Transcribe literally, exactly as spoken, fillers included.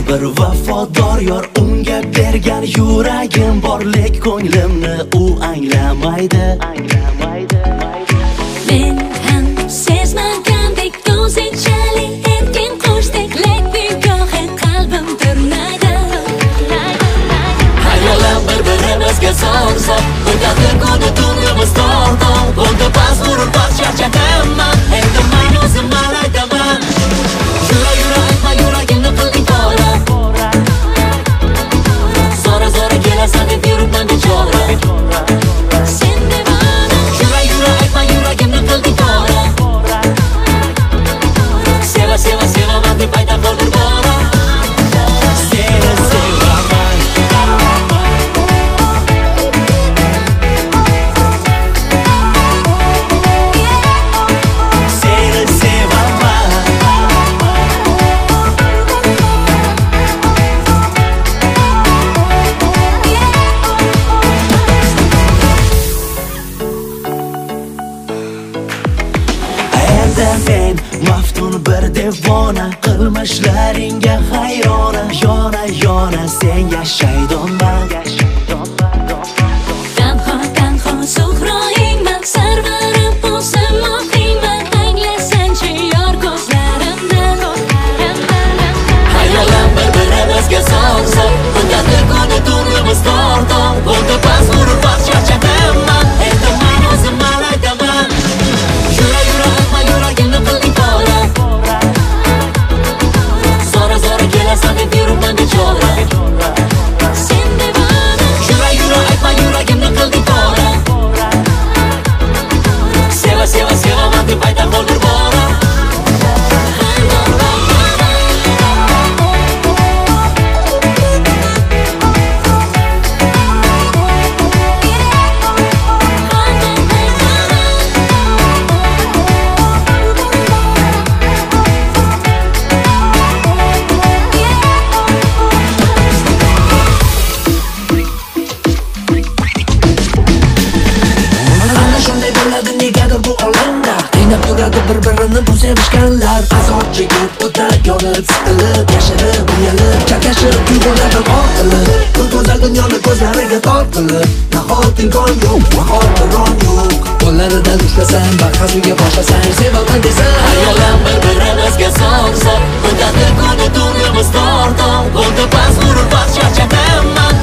bir vafodor yor, unga bergan yuragim bor, lek ko'nglimni u anglamaydi. Men ham sezmagandek o'zingchalik erkin qoshdek, lek nigohi qalbim turnaydi. Hayolim bir-birimizga so'rsa, o'tadi kuni tunimiz tortov, bo'ldi past g'urur bas charchadimman, endi men o'zimman aytaman. Yura yura aytma yuragimni qilding pora, zora zora kelasan deb yuribman bechora. Sen devona, Yura yura aytma yuragimni qilding pora, seva seva sevaman deb ayta qoldir bora. Seni sevaman, seni sevaman. Endi men maftun bir devona, qilmishlaringga hayrona, yona yona sen yashaydonman. tanho tanho suhroyingman, sarvarim o'zim mohingman, anglasanchi yor ko'zlarimdan. Hayolim bir-birimizga so'rsa, o'tadi kuni tunimiz tortov, bo'ldi past g'urur bas charchadimman, endi men o'zimman aytaman. Yura yura aytma yuragimni qilding pora, zora zora kelasan deb yuribman bechora. Sen devona, Yura yura aytma yuragimni qilding pora, seva seva sevaman deb ayta qoldir bora. Ana shunday bo'ladi negadir bu olamda, qiynab yuradi bir-birini bu sevishganlar. Azob chekib o'tar yonib, siqilib, yashirib, uyalib, chakashib, tuyg'ulardan ortilib, bir go'zal dunyoni ko'zlariga tortilib, nahot imkon yo'q, nahot ron yo'q. Qo'llaridan ushlasang, barhasliga boshlasang, sevaman desang. Hayolim bir-birimizga so'rsa, o'tadi kuni tunimiz tortov, bo'ldi past g'urur bas charchadimman,